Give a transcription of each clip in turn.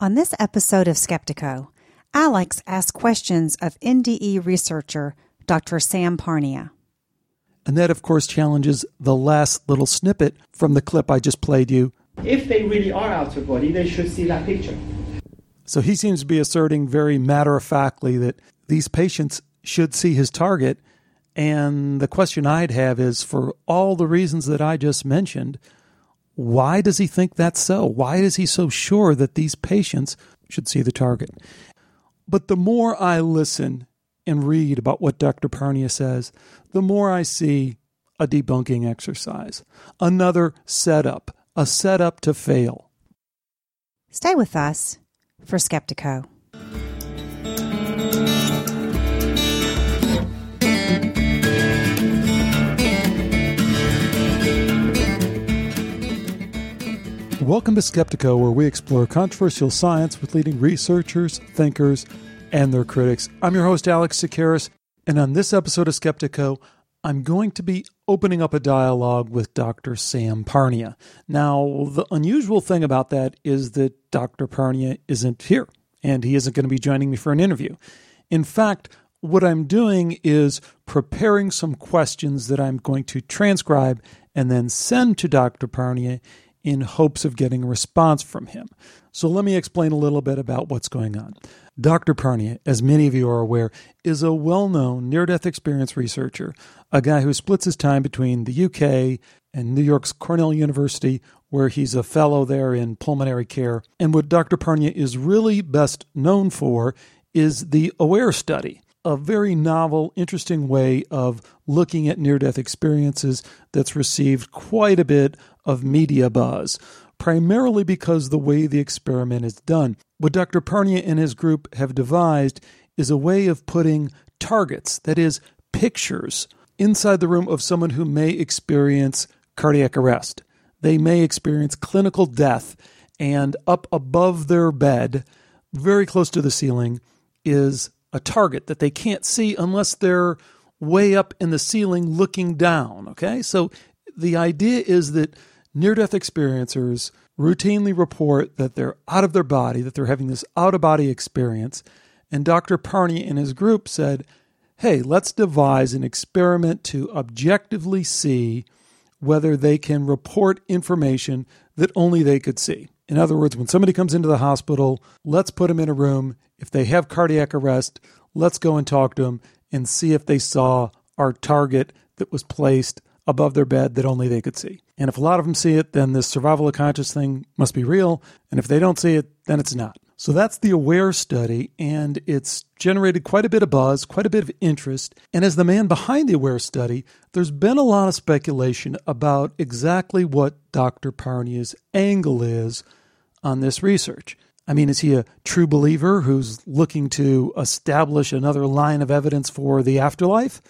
On this episode of Skeptiko, Alex asks questions of NDE researcher Dr. Sam Parnia. And that, of course, challenges the last little snippet from the clip I just played you. If they really are out of body, they should see that picture. So he seems to be asserting very matter-of-factly that these patients should see his target. And the question I'd have is, for all the reasons that I just mentioned, why does he think that's so? Why is he so sure that these patients should see the target? But the more I listen and read about what Dr. Parnia says, the more I see a debunking exercise, another setup, a setup to fail. Stay with us for Skeptiko. Welcome to Skeptiko, where we explore controversial science with leading researchers, thinkers, and their critics. I'm your host, Alex Tsakiris, and on this episode of Skeptiko, I'm going to be opening up a dialogue with Dr. Sam Parnia. Now, the unusual thing about that is that Dr. Parnia isn't here, and he isn't going to be joining me for an interview. In fact, what I'm doing is preparing some questions that I'm going to transcribe and then send to Dr. Parnia in hopes of getting a response from him. So let me explain a little bit about what's going on. Dr. Parnia, as many of you are aware, is a well-known near-death experience researcher, a guy who splits his time between the UK and New York's Cornell University, where he's a fellow there in pulmonary care. And what Dr. Parnia is really best known for is the AWARE study, a very novel, interesting way of looking at near-death experiences that's received quite a bit of media buzz, primarily because the way the experiment is done. What Dr. Parnia and his group have devised is a way of putting targets, that is, pictures, inside the room of someone who may experience cardiac arrest. They may experience clinical death, and up above their bed, very close to the ceiling, is a target that they can't see unless they're way up in the ceiling looking down, okay? So the idea is that near-death experiencers routinely report that they're out of their body, that they're having this out-of-body experience, and Dr. Parnia and his group said, hey, let's devise an experiment to objectively see whether they can report information that only they could see. In other words, when somebody comes into the hospital, let's put them in a room. If they have cardiac arrest, let's go and talk to them and see if they saw our target that was placed above their bed that only they could see. And if a lot of them see it, then this survival of conscious thing must be real. And if they don't see it, then it's not. So that's the AWARE study, and it's generated quite a bit of buzz, quite a bit of interest. And as the man behind the AWARE study, there's been a lot of speculation about exactly what Dr. Parnia's angle is on this research. I mean, is he a true believer who's looking to establish another line of evidence for the afterlife?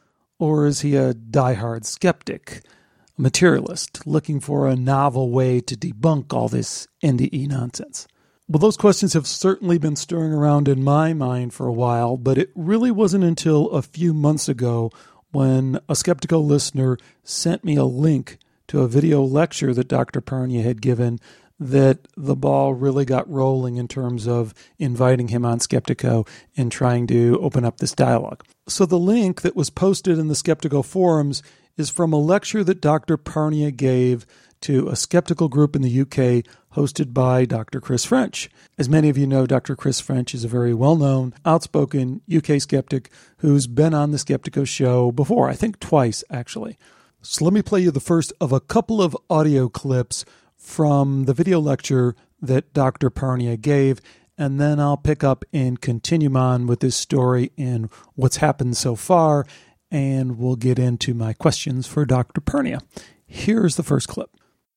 Or is he a diehard skeptic, a materialist, looking for a novel way to debunk all this NDE nonsense? Well, those questions have certainly been stirring around in my mind for a while, but it really wasn't until a few months ago when a Skeptiko listener sent me a link to a video lecture that Dr. Parnia had given that the ball really got rolling in terms of inviting him on Skeptiko and trying to open up this dialogue. So the link that was posted in the Skeptiko forums is from a lecture that Dr. Parnia gave to a skeptical group in the UK hosted by Dr. Chris French. As many of you know, Dr. Chris French is a very well-known, outspoken UK skeptic who's been on the Skeptiko show before, I think twice, actually. So let me play you the first of a couple of audio clips from the video lecture that Dr. Parnia gave, and then I'll pick up and continue on with this story and what's happened so far, and we'll get into my questions for Dr. Parnia. Here's the first clip.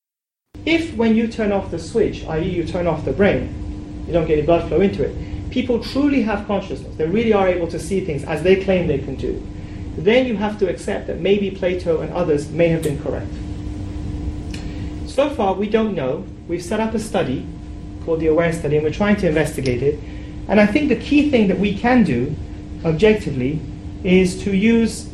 If when you turn off the switch, i.e. you turn off the brain, you don't get any blood flow into it, people truly have consciousness, they really are able to see things as they claim they can do, then you have to accept that maybe Plato and others may have been correct. So far, we don't know. We've set up a study called the AWARE study, and we're trying to investigate it. And I think the key thing that we can do, objectively, is to use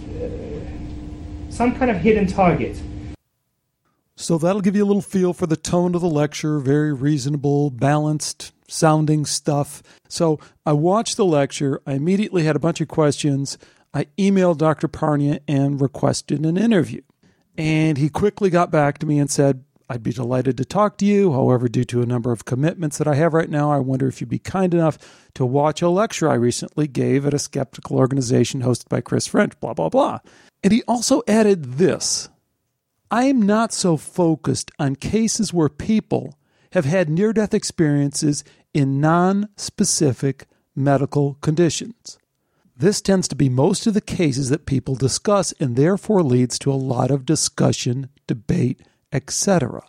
some kind of hidden target. So that'll give you a little feel for the tone of the lecture. Very reasonable, balanced, sounding stuff. So I watched the lecture. I immediately had a bunch of questions. I emailed Dr. Parnia and requested an interview. And he quickly got back to me and said, I'd be delighted to talk to you. However, due to a number of commitments that I have right now, I wonder if you'd be kind enough to watch a lecture I recently gave at a skeptical organization hosted by Chris French, blah, blah, blah. And he also added this. I am not so focused on cases where people have had near-death experiences in non-specific medical conditions. This tends to be most of the cases that people discuss and therefore leads to a lot of discussion, debate, etc.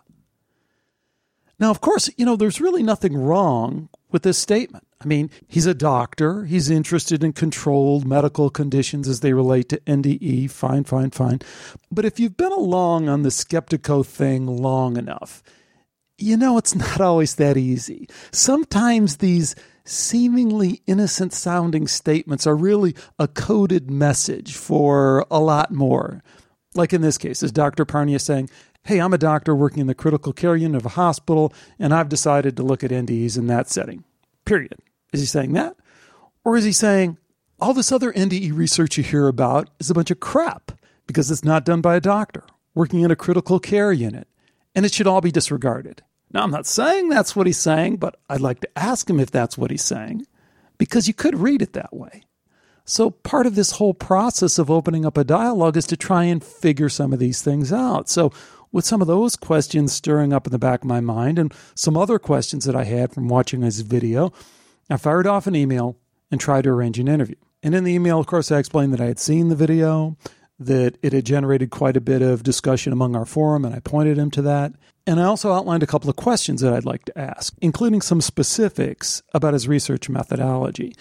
Now, of course, there's really nothing wrong with this statement. I mean, he's a doctor. He's interested in controlled medical conditions as they relate to NDE. Fine. But if you've been along on the Skeptiko thing long enough, it's not always that easy. Sometimes these seemingly innocent-sounding statements are really a coded message for a lot more. Like in this case, is Dr. Parnia saying, hey, I'm a doctor working in the critical care unit of a hospital, and I've decided to look at NDEs in that setting. Period. Is he saying that? Or is he saying, all this other NDE research you hear about is a bunch of crap because it's not done by a doctor working in a critical care unit, and it should all be disregarded? Now, I'm not saying that's what he's saying, but I'd like to ask him if that's what he's saying, because you could read it that way. So part of this whole process of opening up a dialogue is to try and figure some of these things out. So with some of those questions stirring up in the back of my mind and some other questions that I had from watching his video, I fired off an email and tried to arrange an interview. And in the email, of course, I explained that I had seen the video, that it had generated quite a bit of discussion among our forum, and I pointed him to that. And I also outlined a couple of questions that I'd like to ask, including some specifics about his research methodology.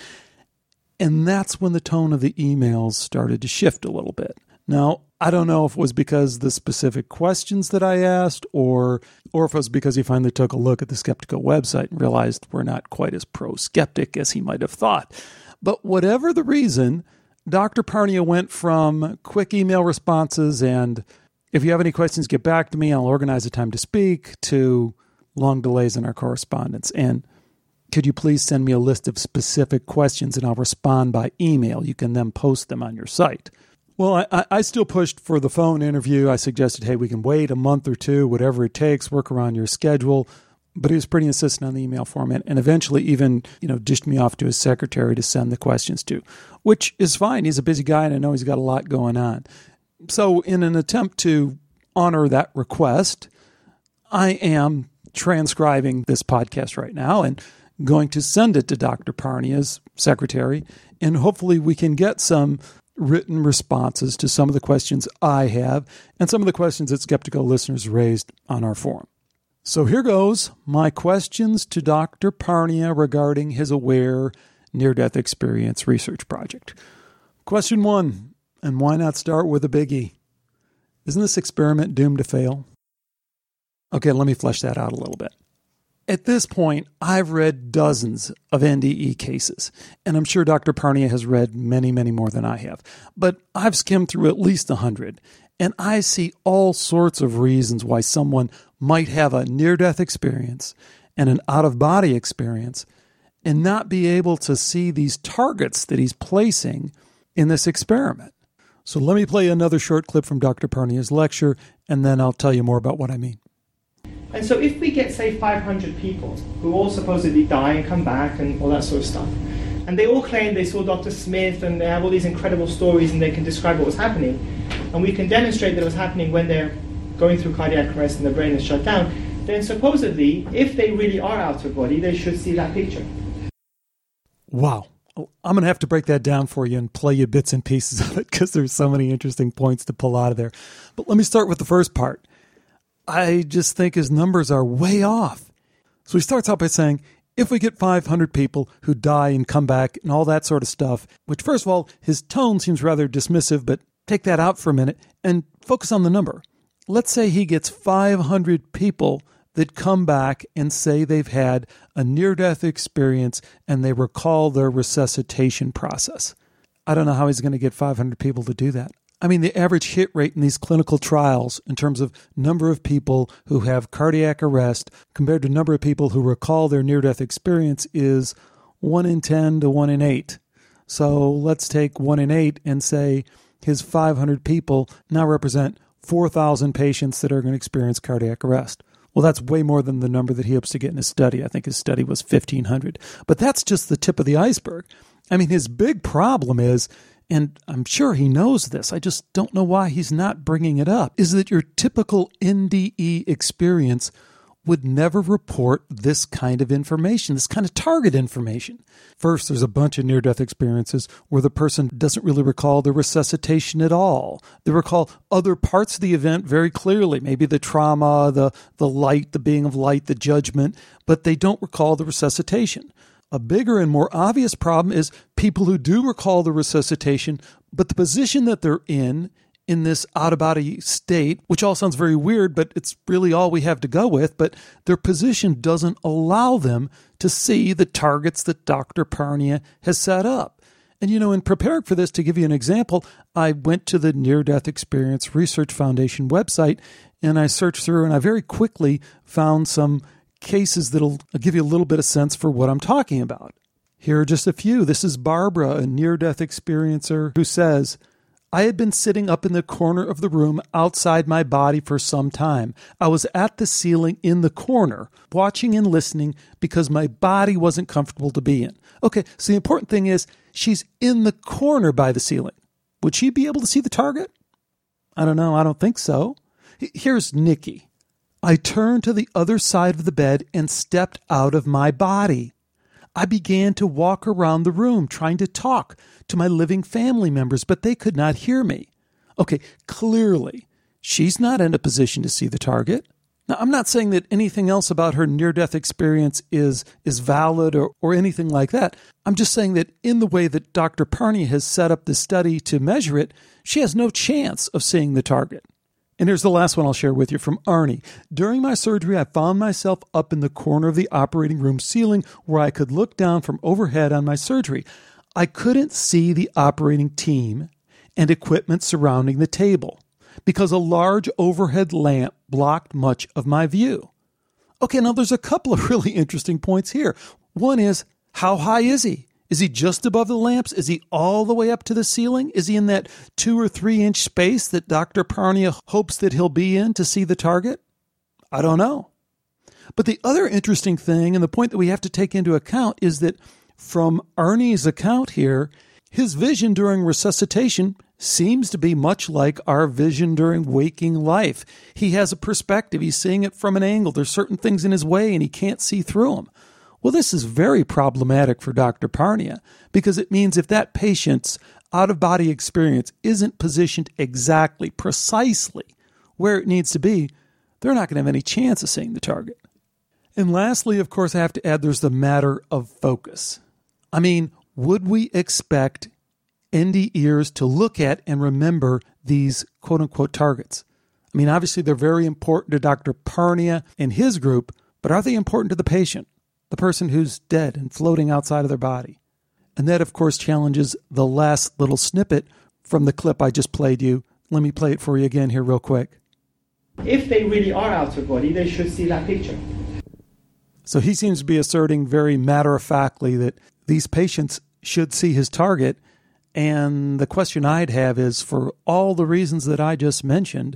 And that's when the tone of the emails started to shift a little bit. Now, I don't know if it was because the specific questions that I asked or if it was because he finally took a look at the Skeptiko website and realized we're not quite as pro-skeptic as he might have thought. But whatever the reason, Dr. Parnia went from quick email responses and if you have any questions, get back to me, I'll organize a time to speak, to long delays in our correspondence. And could you please send me a list of specific questions and I'll respond by email. You can then post them on your site. Well, I still pushed for the phone interview. I suggested, hey, we can wait a month or two, whatever it takes, work around your schedule. But he was pretty insistent on the email format and eventually even, dished me off to his secretary to send the questions to, which is fine. He's a busy guy and I know he's got a lot going on. So in an attempt to honor that request, I am transcribing this podcast right now and going to send it to Dr. Parnia's secretary, and hopefully we can get some written responses to some of the questions I have and some of the questions that Skeptiko listeners raised on our forum. So here goes my questions to Dr. Parnia regarding his AWARE near-death experience research project. Question 1, and why not start with a biggie? Isn't this experiment doomed to fail? Okay, let me flesh that out a little bit. At this point, I've read dozens of NDE cases, and I'm sure Dr. Parnia has read many, many more than I have. But I've skimmed through at least 100, and I see all sorts of reasons why someone might have a near-death experience and an out-of-body experience and not be able to see these targets that he's placing in this experiment. So let me play another short clip from Dr. Parnia's lecture, and then I'll tell you more about what I mean. And so if we get, say, 500 people who all supposedly die and come back and all that sort of stuff, and they all claim they saw Dr. Smith and they have all these incredible stories and they can describe what was happening, and we can demonstrate that it was happening when they're going through cardiac arrest and the brain is shut down, then supposedly, if they really are out of body, they should see that picture. Wow. I'm going to have to break that down for you and play you bits and pieces of it because there's so many interesting points to pull out of there. But let me start with the first part. I just think his numbers are way off. So he starts out by saying, if we get 500 people who die and come back and all that sort of stuff, which first of all, his tone seems rather dismissive, but take that out for a minute and focus on the number. Let's say he gets 500 people that come back and say they've had a near-death experience and they recall their resuscitation process. I don't know how he's going to get 500 people to do that. I mean, the average hit rate in these clinical trials in terms of number of people who have cardiac arrest compared to number of people who recall their near-death experience is 1 in 10 to 1 in 8. So let's take 1 in 8 and say his 500 people now represent 4,000 patients that are going to experience cardiac arrest. Well, that's way more than the number that he hopes to get in his study. I think his study was 1,500. But that's just the tip of the iceberg. I mean, his big problem is, and I'm sure he knows this, I just don't know why he's not bringing it up, is that your typical NDE experience would never report this kind of information, this kind of target information. First, there's a bunch of near-death experiences where the person doesn't really recall the resuscitation at all. They recall other parts of the event very clearly, maybe the trauma, the light, the being of light, the judgment, but they don't recall the resuscitation. A bigger and more obvious problem is people who do recall the resuscitation, but the position that they're in this out-of-body state, which all sounds very weird, but it's really all we have to go with, but their position doesn't allow them to see the targets that Dr. Parnia has set up. And, in preparing for this, to give you an example, I went to the Near-Death Experience Research Foundation website, and I searched through, and I very quickly found some cases that'll give you a little bit of sense for what I'm talking about. Here are just a few. This is Barbara, a near-death experiencer, who says, I had been sitting up in the corner of the room outside my body for some time. I was at the ceiling in the corner, watching and listening because my body wasn't comfortable to be in. Okay, so the important thing is she's in the corner by the ceiling. Would she be able to see the target? I don't know. I don't think so. Here's Nikki. I turned to the other side of the bed and stepped out of my body. I began to walk around the room trying to talk to my living family members, but they could not hear me. Okay, clearly, she's not in a position to see the target. Now, I'm not saying that anything else about her near-death experience is valid or anything like that. I'm just saying that in the way that Dr. Parnia has set up the study to measure it, she has no chance of seeing the target. And here's the last one I'll share with you from Arnie. During my surgery, I found myself up in the corner of the operating room ceiling where I could look down from overhead on my surgery. I couldn't see the operating team and equipment surrounding the table because a large overhead lamp blocked much of my view. Okay, now there's a couple of really interesting points here. One is, how high is he? Is he just above the lamps? Is he all the way up to the ceiling? Is he in that 2 or 3 inch space that Dr. Parnia hopes that he'll be in to see the target? I don't know. But the other interesting thing, and the point that we have to take into account, is that from Arnie's account here, his vision during resuscitation seems to be much like our vision during waking life. He has a perspective. He's seeing it from an angle. There's certain things in his way, and he can't see through them. Well, this is very problematic for Dr. Parnia because it means if that patient's out-of-body experience isn't positioned exactly, precisely where it needs to be, they're not going to have any chance of seeing the target. And lastly, of course, I have to add there's the matter of focus. I mean, would we expect NDEers to look at and remember these quote-unquote targets? I mean, obviously they're very important to Dr. Parnia and his group, but are they important to the patient? The person who's dead and floating outside of their body. And that, of course, challenges the last little snippet from the clip I just played you. Let me play it for you again here real quick. If they really are out of body, they should see that picture. So he seems to be asserting very matter-of-factly that these patients should see his target. And the question I'd have is, for all the reasons that I just mentioned,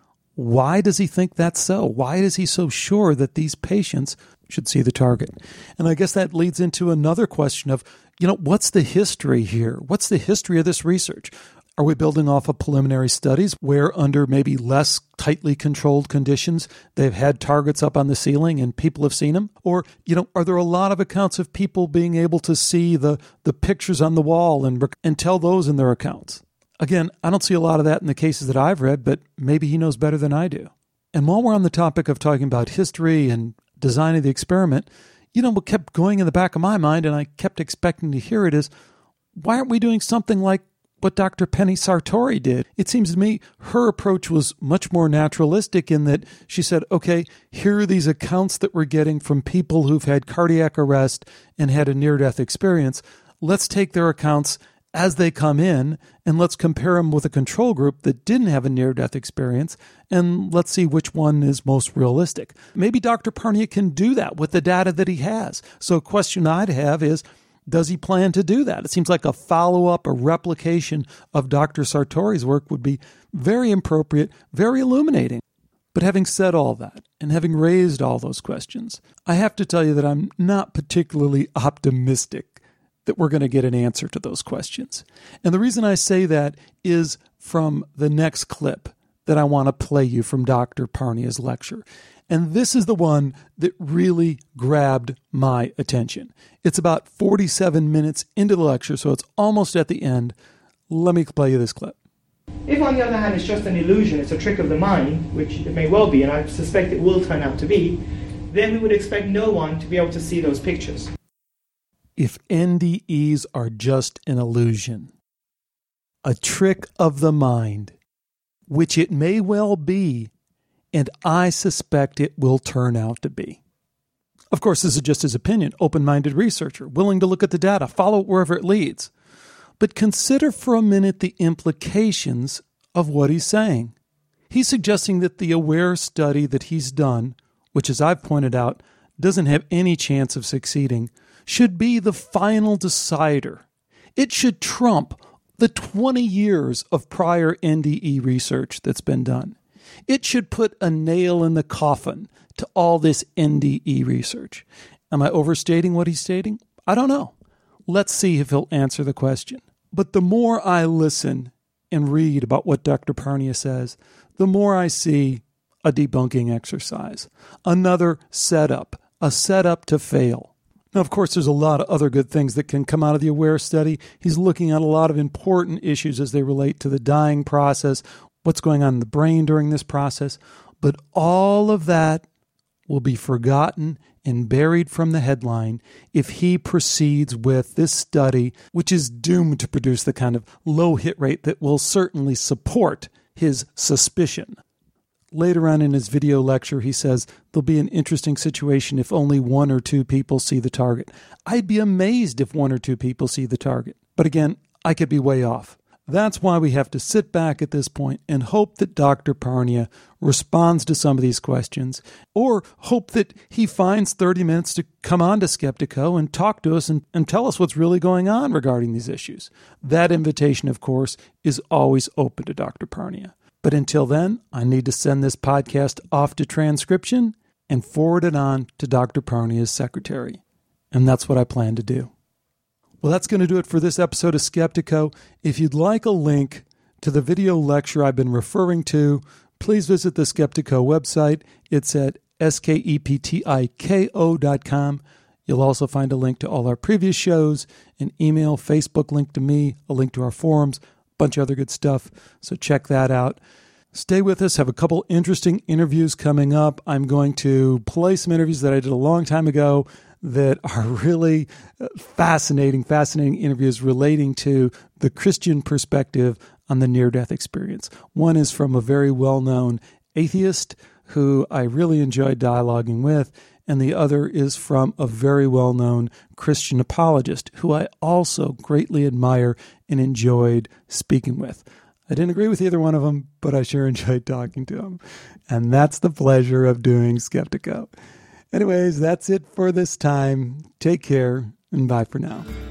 why does he think that's so? Why is he so sure that these patients should see the target? And I guess that leads into another question of, what's the history here? What's the history of this research? Are we building off of preliminary studies where under maybe less tightly controlled conditions, they've had targets up on the ceiling and people have seen them? Or, are there a lot of accounts of people being able to see the pictures on the wall and tell those in their accounts? Again, I don't see a lot of that in the cases that I've read, but maybe he knows better than I do. And while we're on the topic of talking about history and design of the experiment, what kept going in the back of my mind, and I kept expecting to hear it, is why aren't we doing something like what Dr. Penny Sartori did? It seems to me her approach was much more naturalistic in that she said, okay, here are these accounts that we're getting from people who've had cardiac arrest and had a near-death experience. Let's take their accounts as they come in, and let's compare them with a control group that didn't have a near-death experience, and let's see which one is most realistic. Maybe Dr. Parnia can do that with the data that he has. So a question I'd have is, does he plan to do that? It seems like a follow-up, a replication of Dr. Sartori's work would be very appropriate, very illuminating. But having said all that, and having raised all those questions, I have to tell you that I'm not particularly optimistic that we're going to get an answer to those questions. And the reason I say that is from the next clip that I want to play you from Dr. Parnia's lecture. And this is the one that really grabbed my attention. It's about 47 minutes into the lecture, so it's almost at the end. Let me play you this clip. If, on the other hand, it's just an illusion, it's a trick of the mind, which it may well be, and I suspect it will turn out to be, then we would expect no one to be able to see those pictures. If NDEs are just an illusion, a trick of the mind, which it may well be, and I suspect it will turn out to be. Of course, this is just his opinion, open-minded researcher, willing to look at the data, follow it wherever it leads. But consider for a minute the implications of what he's saying. He's suggesting that the AWARE study that he's done, which, as I've pointed out, doesn't have any chance of succeeding, should be the final decider. It should trump the 20 years of prior NDE research that's been done. It should put a nail in the coffin to all this NDE research. Am I overstating what he's stating? I don't know. Let's see if he'll answer the question. But the more I listen and read about what Dr. Parnia says, the more I see a debunking exercise, another setup, a setup to fail. Now, of course, there's a lot of other good things that can come out of the AWARE study. He's looking at a lot of important issues as they relate to the dying process, what's going on in the brain during this process. But all of that will be forgotten and buried from the headline if he proceeds with this study, which is doomed to produce the kind of low hit rate that will certainly support his suspicion. Later on in his video lecture, he says there'll be an interesting situation if only 1 or 2 people see the target. I'd be amazed if 1 or 2 people see the target. But again, I could be way off. That's why we have to sit back at this point and hope that Dr. Parnia responds to some of these questions, or hope that he finds 30 minutes to come on to Skeptiko and talk to us and tell us what's really going on regarding these issues. That invitation, of course, is always open to Dr. Parnia. But until then, I need to send this podcast off to transcription and forward it on to Dr. Parnia's secretary. And that's what I plan to do. Well, that's going to do it for this episode of Skeptiko. If you'd like a link to the video lecture I've been referring to, please visit the Skeptiko website. It's at skeptiko.com. You'll also find a link to all our previous shows, an email, Facebook link to me, a link to our forums, a bunch of other good stuff. So check that out. Stay with us. Have a couple interesting interviews coming up. I'm going to play some interviews that I did a long time ago that are really fascinating interviews relating to the Christian perspective on the near-death experience. One is from a very well-known atheist who I really enjoyed dialoguing with, and the other is from a very well-known Christian apologist who I also greatly admire and enjoyed speaking with. I didn't agree with either one of them, but I sure enjoyed talking to them. And that's the pleasure of doing Skeptiko. Anyways, that's it for this time. Take care, and bye for now.